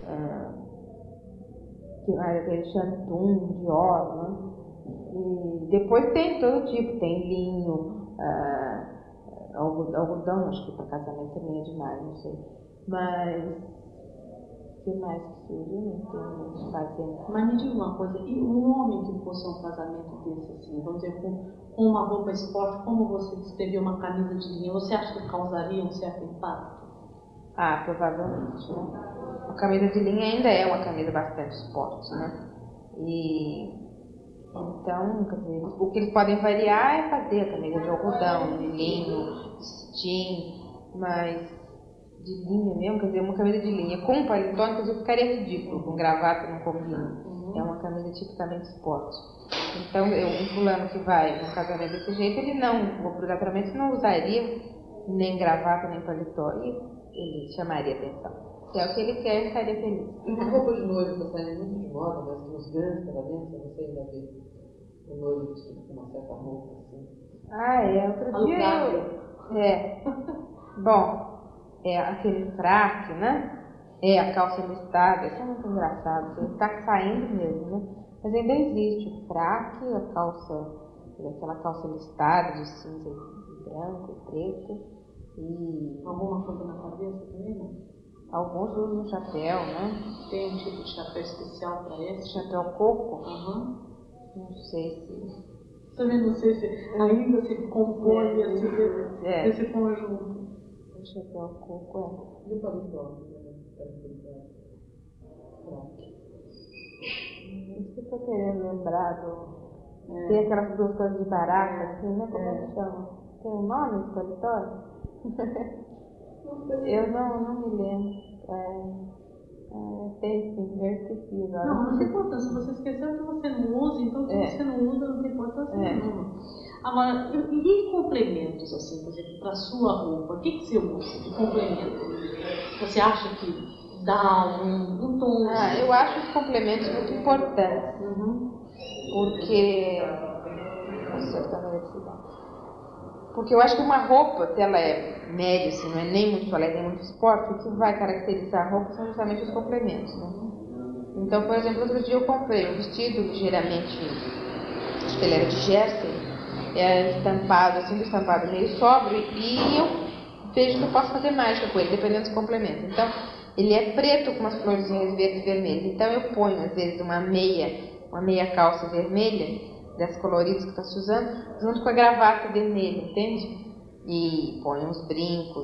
que mais aquele chantum, Dior, né? E depois tem todo tipo, tem linho, algodão, acho que para casamento também é demais, não sei. Mas o que mais que surge? Eu não entendo fazendo. Mas me diga uma coisa, e um homem que fosse um casamento desse assim, vamos dizer, com uma roupa esporte, como você descreveu uma camisa de linha, você acha que causaria um certo impacto? Provavelmente, né? A camisa de linha ainda é uma camisa bastante esporte, né? E então, quer dizer, o que eles podem variar é fazer a camisa de algodão, de linho, de cetim, mas de linha mesmo, quer dizer, uma camisa de linha com paletó, inclusive ficaria ridículo, com gravata não combina. É uma camisa tipicamente esporte. Então, um fulano que vai num casamento desse jeito, ele não, obrigatoriamente, não usaria nem gravata, nem paletó, e ele chamaria atenção. Se é o que ele quer, ele estaria feliz. E uma roupa de noiva está saindo muito de moda, mas que nos grandes casamentos, você ainda vê o noivo vestido com uma certa roupa assim. Outro dia Bom, aquele fraque, né? A calça listada, isso é muito engraçado, ele tá saindo mesmo, né? Mas ainda existe o fraque, aquela calça listada de cinza e branco e preto, e Alguma coisa na cabeça também, não? alguns usam chapéu, né? Tem um tipo de chapéu especial para esse? Chapéu coco? Não sei se... Também não sei se ainda se compõe esse conjunto. O chapéu coco E o paletó? Isso que eu tô querendo lembrar Tem aquelas duas coisas de baraca, assim, né? Como é que chama? Tem um nome esse paletó? Eu não me lembro. Tem sim, eu esqueci agora. Não tem importância. Se você esqueceu que você não usa, então se você não usa, não tem importância nenhuma. Agora, e complementos, assim, por exemplo, para sua roupa? O que você usa de complemento? Você acha que dá um tom? Eu acho os complementos muito importantes. Porque... Porque eu acho que uma roupa, se ela é média, assim, não é nem muito toalete, nem muito esporte, o que vai caracterizar a roupa são justamente os complementos, né? Então, por exemplo, outro dia eu comprei um vestido ligeiramente, acho que ele era de jersey, estampado, assim, do estampado meio sóbrio, e eu vejo que eu posso fazer mágica com ele, dependendo dos complementos. Então, ele é preto com umas florzinhas verdes e vermelhas, então eu ponho, às vezes, uma meia calça vermelha, dessas coloridas que está se usando, junto com a gravata vermelha, entende? E põe uns brincos,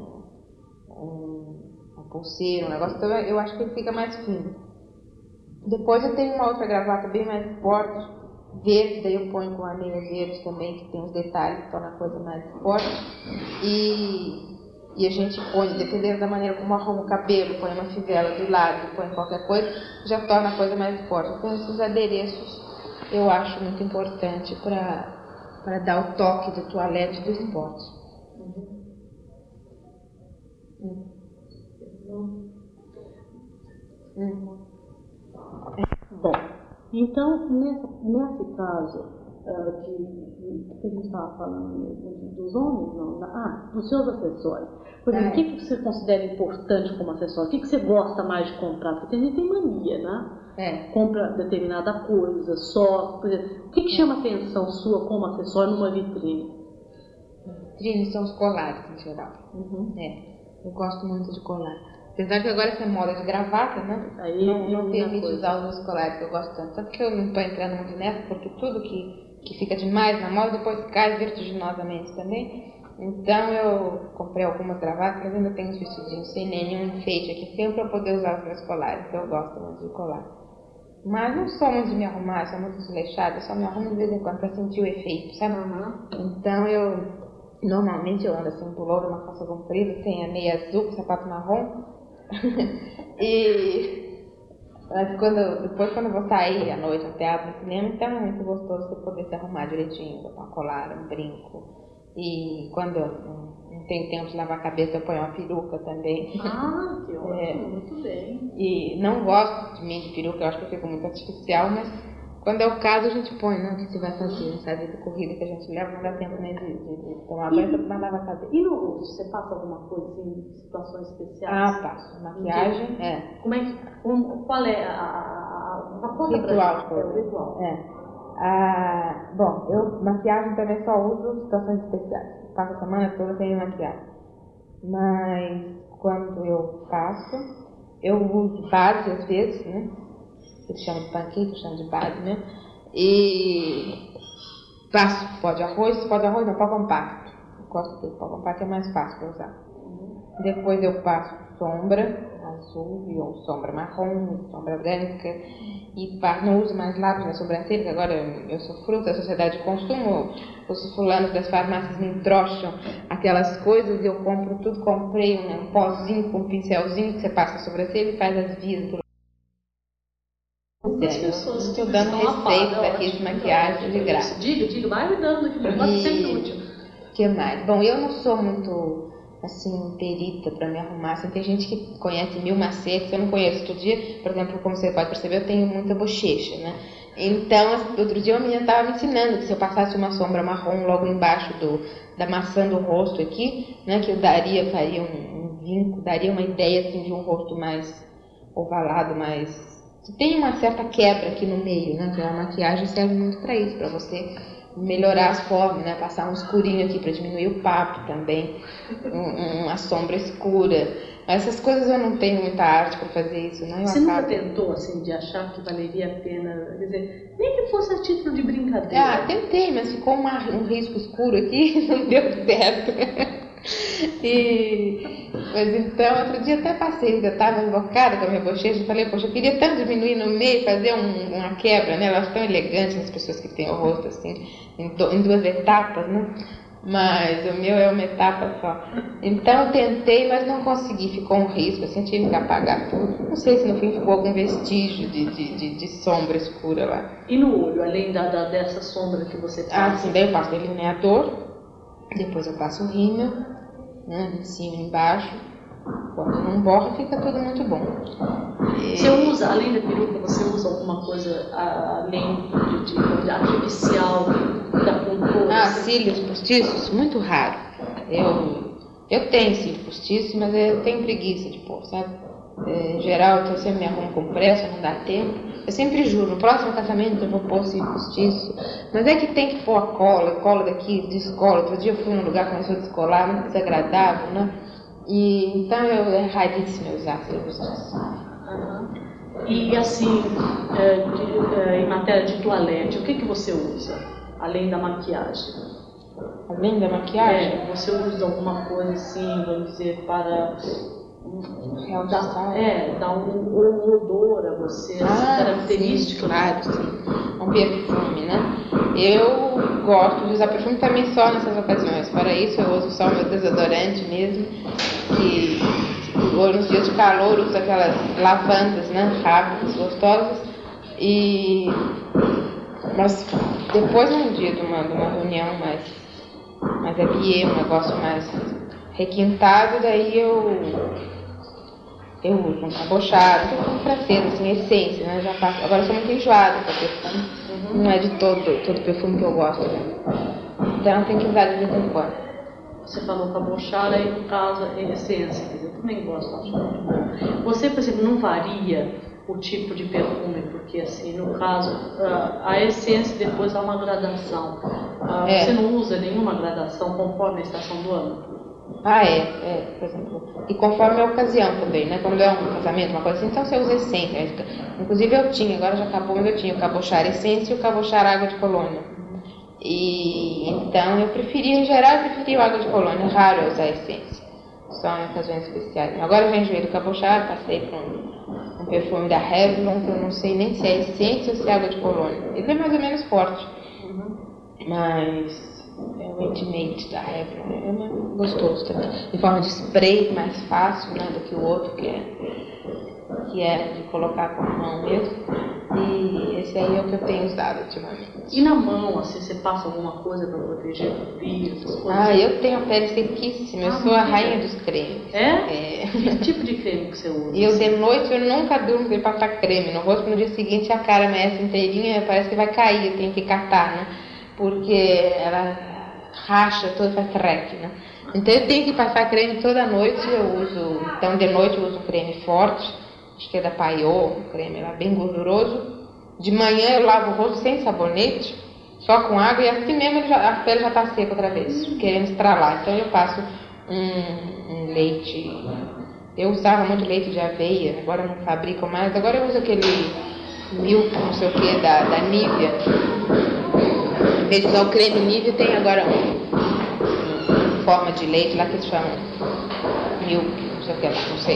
uma pulseira, um negócio, então eu acho que ele fica mais fino. Depois eu tenho uma outra gravata bem mais forte, verde, daí eu ponho com a meia verde também, que tem os detalhes que torna a coisa mais forte. E a gente põe, dependendo da maneira como arruma o cabelo, põe uma fivela do lado, põe qualquer coisa, já torna a coisa mais forte. Então esses adereços eu acho muito importante para dar o toque do toalete do esporte. Bom, então, nesse caso que a gente estava falando mesmo, dos homens, não, dos seus acessórios. Por exemplo, o que você considera importante como acessório? O que você gosta mais de comprar? Porque a gente tem mania, né? Compra determinada coisa, só, por exemplo, o que chama a atenção sua como acessório numa vitrine? Vitrines são os colares, em geral. Eu gosto muito de colar. Apesar que agora essa moda de gravata, né? Não permite usar os meus colares que eu gosto tanto. Tanto que eu não estou entrando muito nessa, porque tudo que fica demais na moda depois cai vertiginosamente também. Então eu comprei algumas gravatas, mas ainda tenho uns vestidinhos sem nenhum enfeite aqui, sempre para poder usar os meus colares, que eu gosto muito de colar. Mas não sou muito de me arrumar, sou muito desleixada, só me arrumo de vez em quando pra sentir o efeito, sabe? Então normalmente eu ando assim, um pullover, uma calça comprida, tem a meia azul, sapato marrom. Mas depois quando eu vou sair à noite no teatro, no cinema, então é muito gostoso você poder se arrumar direitinho, botar uma colar, um brinco. E quando eu não tenho tempo de lavar a cabeça, eu ponho uma peruca também. Ah, que ótimo, muito bem. E não gosto de mim de peruca, eu acho que eu fico muito artificial, mas quando é o caso a gente põe, né? O que você vai fazer nessa vida corrida que a gente leva, não dá tempo nem de tomar banho pra lavar a cabeça. E no rosto, você passa alguma coisa assim, situações especiais? Ah, passo. Maquiagem, Como é que, qual é o ritual todo. O ritual. Bom, eu maquiagem também só uso em situações especiais. Passo a semana toda sem maquiagem. Mas quando eu passo, eu uso base às vezes, né? Eles chamam de panqueque, eu chamo de base, né? E passo pó de arroz não, pó compacto. Eu gosto dele, pó compacto é mais fácil para usar. Depois eu passo sombra azul ou sombra marrom, sombra branca. E não uso mais lápis na sobrancelha, que agora eu sou fruto da sociedade de consumo. Os fulanos das farmácias me entrocham aquelas coisas e eu compro tudo. Comprei um pozinho com um pincelzinho que você passa na sobrancelha e faz as vias do As pessoas estou dando receitas aqui de maquiagem de graça. Diga, vai me dando aqui, negócio sempre útil. O que mais? Bom, eu não sou muito, assim, perita para me arrumar. Assim, tem gente que conhece 1000 macetes, eu não conheço. Outro dia, por exemplo, como você pode perceber, eu tenho muita bochecha, né? Então, outro dia uma menina estava me ensinando que se eu passasse uma sombra marrom logo embaixo da maçã do rosto aqui, né, que eu faria um vinco, daria uma ideia assim, de um rosto mais ovalado, mais... Tem uma certa quebra aqui no meio, né? Que a maquiagem serve muito para isso, para você melhorar as formas, né? Passar um escurinho aqui para diminuir o papo também, uma sombra escura. Mas essas coisas eu não tenho muita arte para fazer isso, né? Você nunca tentou, assim, de achar que valeria a pena, quer dizer, nem que fosse a título de brincadeira? Tentei, mas ficou um risco escuro aqui, não deu certo. Mas então, outro dia até passei, eu estava invocada com a minha bochecha e falei, poxa, eu queria tanto diminuir no meio, fazer uma quebra, né? Elas tão elegantes, as pessoas que têm o rosto assim, em 2 etapas, né? Mas o meu é uma etapa só. Então eu tentei, mas não consegui, ficou um risco, assim, tive que apagar tudo. Não sei se no fim ficou algum vestígio de sombra escura lá. E no olho, além dessa sombra que você faz? Sim, daí eu passo delineador, depois eu passo o rímel, né, em cima e embaixo. Quando não borra, fica tudo muito bom. Você usa, além da peruca, você usa alguma coisa além de artificial, da contorno? Cílios postiços, muito raro. Eu tenho cílios postiços, mas eu tenho preguiça de pôr, sabe? Em geral, eu sempre me arrumo com pressa, não dá tempo. Eu sempre juro, no próximo casamento eu vou pôr cílio postiço. Mas é que tem que pôr a cola daqui, descola. Outro dia eu fui num lugar que começou a descolar, muito desagradável, né? Então é raríssimo usar cílio postiço. E assim, em matéria de toalete, o que você usa, além da maquiagem? Além da maquiagem? Você usa alguma coisa assim, vamos dizer, para dar um odor a você, característico? Sim, claro, sim. Um perfume, né? Eu gosto de usar perfume também só nessas ocasiões. Para isso eu uso só o meu desodorante mesmo, que nos dias de calor uso aquelas lavandas, né, rápidas, gostosas. Mas depois num dia de uma reunião mais habillé, um negócio mais requintado, daí eu uso um cabochado, que é um francês, assim, essência, né? Já faço. Agora eu sou muito enjoada com perfume, não é de todo perfume que eu gosto, né? Então tem que usar de vez em quando. Você falou cabochada e no caso é essência, eu também gosto, acho muito bom. Você, por exemplo, não varia o tipo de perfume, porque assim, no caso, a essência depois há uma gradação. Você não usa nenhuma gradação conforme a estação do ano? Por exemplo. E conforme a ocasião também, né? Quando é um casamento, uma coisa assim, então você usa essência. Inclusive eu tinha, agora já acabou, mas eu tinha o cabochar essência e o cabochar água de colônia. E então em geral eu preferi o água de colônia, raro eu usar essência. Só em ocasiões especiais. Agora eu já enjoei do cabochar, passei para um um perfume da Revlon, que eu não sei nem se é essência ou se é água de colônia. Ele é mais ou menos forte, mas é o Intimate da Revlon, é mais gostoso também. Em forma de spray, mais fácil, né, do que o outro, que é de colocar com a mão mesmo. E esse aí é o que eu tenho usado ultimamente. E na mão, assim, você passa alguma coisa para proteger o frio, essas coisas? Eu tenho a pele sequíssima, eu sou a rainha dos cremes. É? Que tipo de creme que você usa? E eu de noite eu nunca durmo sem passar creme no rosto, no dia seguinte a cara amanhece inteirinha, parece que vai cair, eu tenho que catar, né? Porque ela racha toda, faz treque, né? Então eu tenho que passar creme toda noite, então de noite eu uso um creme forte, acho que é da Paiô, um creme lá bem gorduroso. De manhã eu lavo o rosto sem sabonete, só com água, e assim mesmo a pele já está seca outra vez, querendo estralar. Então eu passo um leite, eu usava muito leite de aveia, agora não fabrico mais, agora eu uso aquele Milk, não sei o que, da Nivea. Em vez de usar o creme Nivea, tem agora uma forma de leite lá que eles chamam Milk, não sei o que, não sei.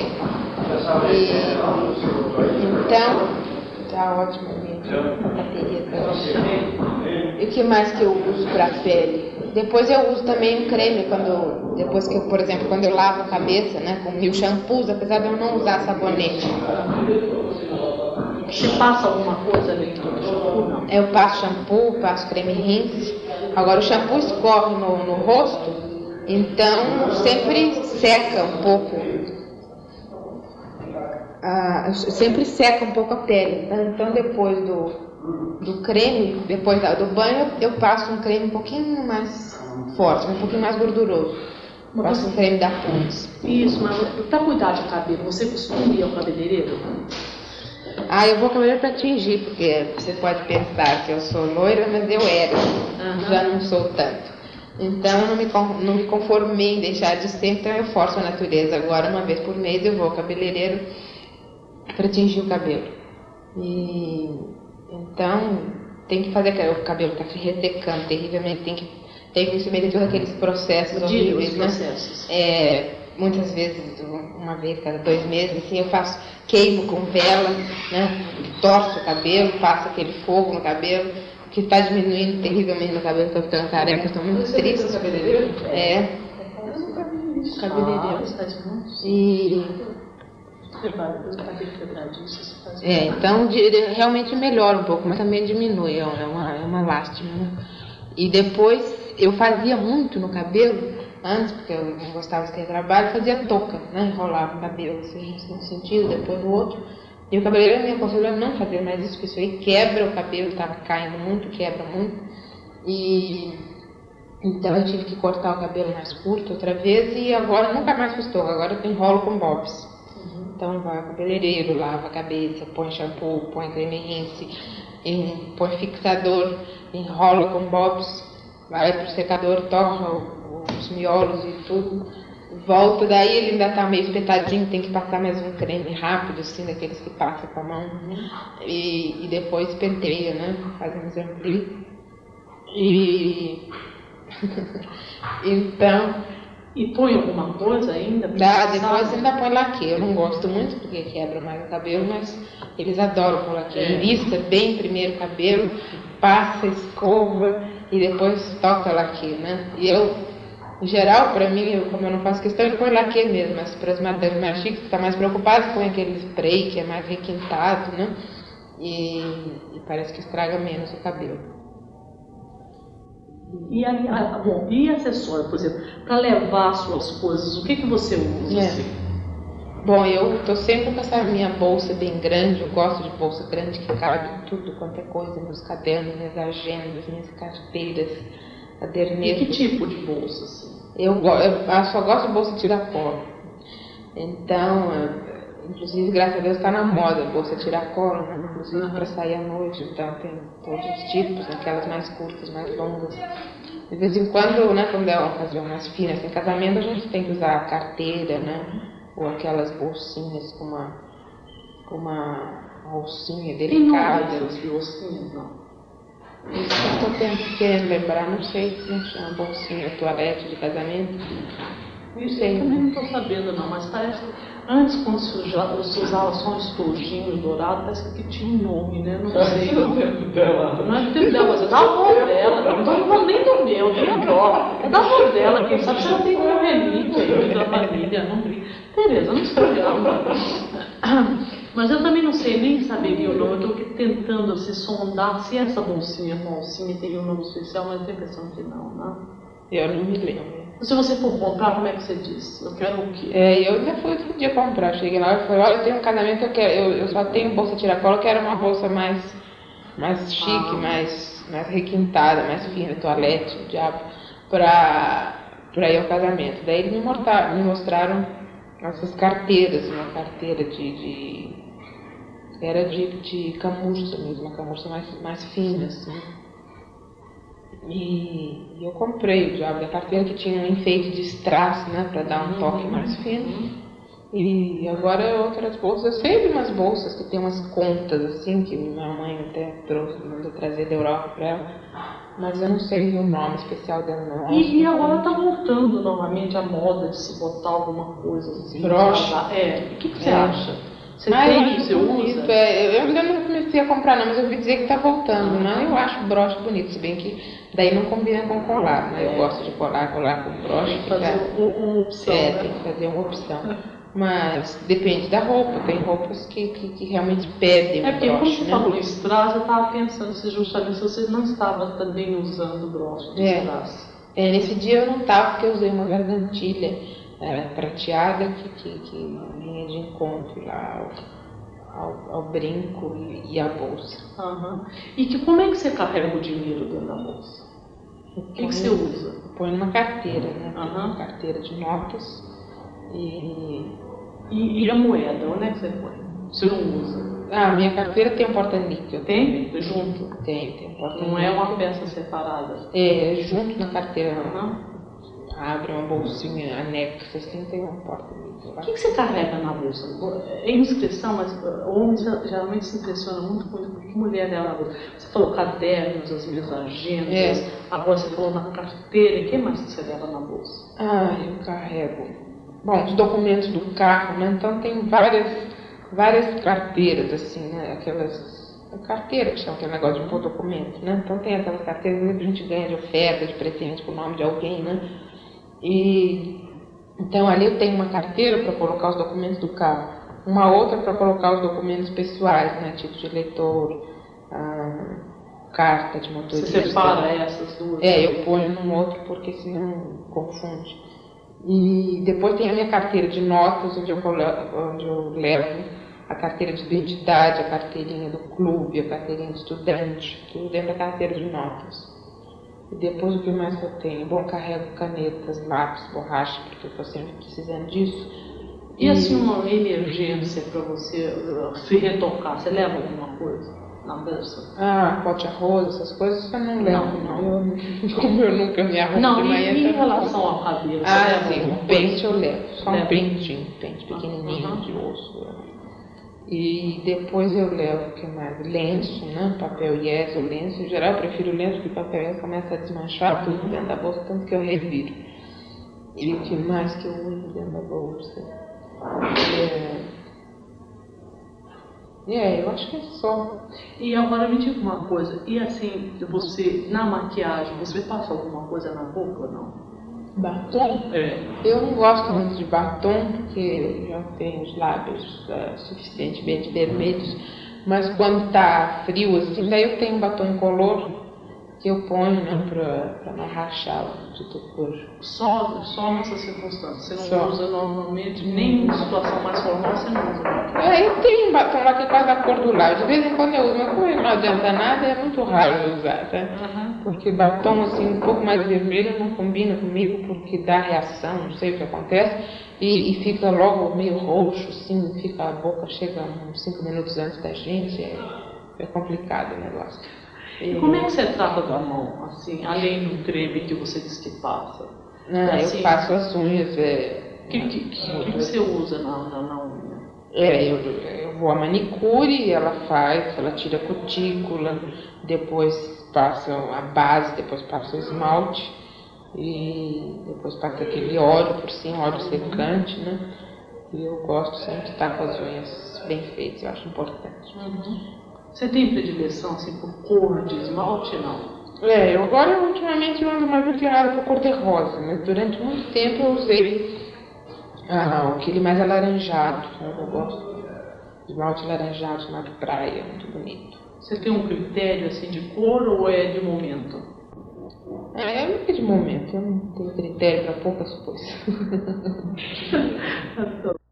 Então, tá ótimo a bateria também. E o que mais que eu uso para pele? Depois eu uso também um creme depois que eu, por exemplo, quando eu lavo a cabeça, né, com mil shampoos, apesar de eu não usar sabonete. Você passa alguma coisa dentro do shampoo, não? Eu passo shampoo, passo creme rinse. Agora o shampoo escorre no rosto, então sempre seca um pouco. Sempre seca um pouco a pele. Então depois do creme, depois do banho, eu passo um creme um pouquinho mais forte, um pouquinho mais gorduroso. Passo um creme da Pond's. Isso, mas para cuidar de cabelo, você costuma ir ao cabeleireiro? Eu vou ao cabeleireiro para tingir, porque você pode pensar que eu sou loira, mas eu era. Já não sou tanto. Então eu não me conformei em deixar de ser, então eu forço a natureza. Agora, uma vez por mês, eu vou ao cabeleireiro para tingir o cabelo. E então tem que fazer, o cabelo está se ressecando terrivelmente, tem que submeter todos aqueles processos horríveis, né? Muitas vezes, uma vez cada 2 meses, assim, eu queimo com vela, né? Torço o cabelo, passo aquele fogo no cabelo, que está diminuindo terrivelmente meu cabelo, estou ficando careca, estou muito triste. Você cabeleireiro? E então realmente melhora um pouco, mas também diminui, é uma lástima, né? E depois eu fazia muito no cabelo, antes, porque eu não gostava de ter trabalho, fazia touca, né? Enrolava o cabelo assim, num sentido, depois no outro. E o cabeleireiro me aconselhou a não fazer mais isso, porque isso aí quebra o cabelo, estava caindo muito, quebra muito. E então eu tive que cortar o cabelo mais curto outra vez, e agora nunca mais fiz touca, agora eu enrolo com bobs. Então vai ao cabeleireiro, lava a cabeça, põe shampoo, põe creme rinse, põe fixador, enrola com bobs, vai pro secador, torra os miolos e tudo, volta, daí ele ainda tá meio espetadinho, tem que passar mais um creme rápido, assim, daqueles que passa com a mão, e depois penteia, né, faz um exame. Então... E põe alguma coisa ainda? Depois ainda põe laque. Eu não gosto muito porque quebra mais o cabelo, mas eles adoram pôr laque. Lista bem primeiro o cabelo, passa, escova e depois toca laque, né? E eu, em geral, pra mim, como eu não faço questão, eu ponho laque mesmo, mas para as madames mais chiques que estão mais preocupadas, põe aquele spray que é mais requintado, né? E parece que estraga menos o cabelo. E acessório, por exemplo, para levar as suas coisas, o que você usa? Assim? Bom, eu estou sempre com essa minha bolsa bem grande, eu gosto de bolsa grande que cabe tudo quanto é coisa, meus cadernos, minhas agendas, minhas carteiras, cadernetas. E que tipo de bolsa? Assim? Eu só gosto de bolsa tiracolo. Então, inclusive, graças a Deus, está na moda a bolsa tiracolo, né? Inclusive para sair à noite, então tem todos os tipos, aquelas mais curtas, mais longas. De vez em quando, né, quando é uma ocasião mais fina, assim, casamento, a gente tem que usar a carteira, né? Ou aquelas bolsinhas com uma alcinha delicada. Tem nome bolsinhas, não? Isso que eu estou querendo lembrar, não sei como chama, bolsinha, toalete de casamento. Isso eu também não estou sabendo não, mas parece que antes quando se usava só um estojinho dourado, parece que tinha um nome, né? Não sei. Não é do tempo dela. Não é do tempo dela, mas é da avó dela. Não estou falando nem do meu, nem a dó. É da avó dela, quem sabe se ela tem uma relíquia aí da família, não vi. Tereza, não estragava. Mas eu também não sei, nem saberia o nome. Eu estou aqui tentando assim, sondar se essa bolsinha com alcinha teria um nome especial, mas eu tenho a impressão que não, né? Eu não me lembro. Se você for comprar, como é que você diz? Eu quero o quê? Eu já fui outro dia comprar. Cheguei lá e falei, olha, eu tenho um casamento, eu só tenho bolsa tiracolo, eu quero uma bolsa mais chique, mais requintada, mais fina, toalete, diabo, pra ir ao casamento. Daí eles me mostraram essas carteiras, uma carteira era de camurça mesmo, uma camurça mais fina, assim. E eu comprei o diabo da carteira, que tinha um enfeite de strass, né, para dar um toque mais fino. E agora outras bolsas, eu sei de umas bolsas que tem umas contas assim, que minha mãe até mandou trazer da Europa para ela, mas eu não sei o nome especial dela não. E agora está voltando novamente a moda de se botar alguma coisa assim. Broche. O que você acha? Você tem, você usa? Eu ainda não comecei a comprar não, mas eu ouvi dizer que está voltando, né? Eu acho broche bonito, se bem que daí não combina com colar, né? Eu gosto de colar com broche. Tem que fazer uma opção, né? Tem que fazer uma opção. Mas depende da roupa, tem roupas que realmente pedem broche. Porque quando você né? falou strass, eu estava pensando se justamente você não estava também usando broche de strass. Nesse dia eu não estava porque eu usei uma gargantilha prateada que vinha de encontro lá ao brinco e à bolsa. E como é que você carrega o dinheiro dentro da bolsa? O que você usa? Põe numa carteira, né? Uma carteira de notas e a moeda, onde é que você põe? Você não usa? Minha carteira tem um porta-níquel. Tem? Junto? Tem um porta-níquel. Não é uma peça separada? É junto na carteira. Abre uma bolsinha anexa, assim, tem um porta-níquel. O que você carrega na bolsa? É indiscrição, mas homens geralmente se impressionam muito com o que mulher leva na bolsa. Você falou cadernos, as minhas agendas, agora você falou na carteira. E o que mais você leva na bolsa? Eu carrego. Bom, os documentos do carro, né? Então tem várias carteiras, assim, né? Aquelas carteiras que são aquele negócio de pôr documento, né? Então tem aquelas carteiras que a gente ganha de oferta, de presente com o nome de alguém, né? Então ali eu tenho uma carteira para colocar os documentos do carro, uma outra para colocar os documentos pessoais, né? Título de eleitor, carta de motorista. Você separa essas duas? Eu ponho num outro porque senão confunde. E depois tem a minha carteira de notas, onde eu levo a carteira de identidade, a carteirinha do clube, a carteirinha de estudante, tudo dentro da carteira de notas. E depois o que mais que eu tenho? Bom, carrego canetas, lápis, borracha, porque eu estou sempre precisando disso. E assim, uma emergência para você se retocar, você leva alguma coisa na bolsa? Pote de arroz, essas coisas eu não levo, não. Como eu nunca me arrumo de manhã. E em relação ao cabelo? Sim, um pente eu levo, só um pentinho, pente pequenininho de osso. E depois eu levo o que mais? Lenço, né? Papel yes, o lenço. Em geral eu prefiro lenço, porque papel yes começa a desmanchar tudo dentro da bolsa, tanto que eu reviro. E o que mais que eu uso dentro da bolsa? Eu acho que é só. E agora me diga uma coisa, e assim, você, na maquiagem, você passa alguma coisa na boca ou não? Batom? Eu não gosto muito de batom, porque já tenho os lábios suficientemente vermelhos, mas quando tá frio assim, daí eu tenho um batom incolor que eu ponho, né, pra não rachar de cor. Só nessas circunstâncias? Você não usa normalmente, nem em situação mais formal você não usa? Eu tenho um batom lá que é quase da cor do lábio. De vez em quando eu uso, mas como não adianta nada, é muito raro eu usar, tá? Porque batom assim um pouco mais vermelho não combina comigo, porque dá reação, não sei o que acontece, e fica logo meio roxo, assim, a boca chega uns 5 minutos antes da gente, é complicado o negócio. E como é que você trata da mão, assim, além do creme que você diz que passa? Eu faço as unhas. O que você usa na unha? Eu vou à manicure, ela tira a cutícula, depois passa a base, depois passa o esmalte. e depois passa aquele óleo por cima, óleo secante, né? E eu gosto sempre de estar com as unhas bem feitas, eu acho importante. Você tem predileção assim, por cor de esmalte, não? Eu agora ultimamente eu ando mais inclinada para cor de rosa, mas durante muito tempo eu usei aquele mais alaranjado, né? Eu gosto de esmalte alaranjado, esmalte praia, muito bonito. Você tem um critério assim de cor ou é de momento? É de momento, eu não tenho critério para poucas coisas.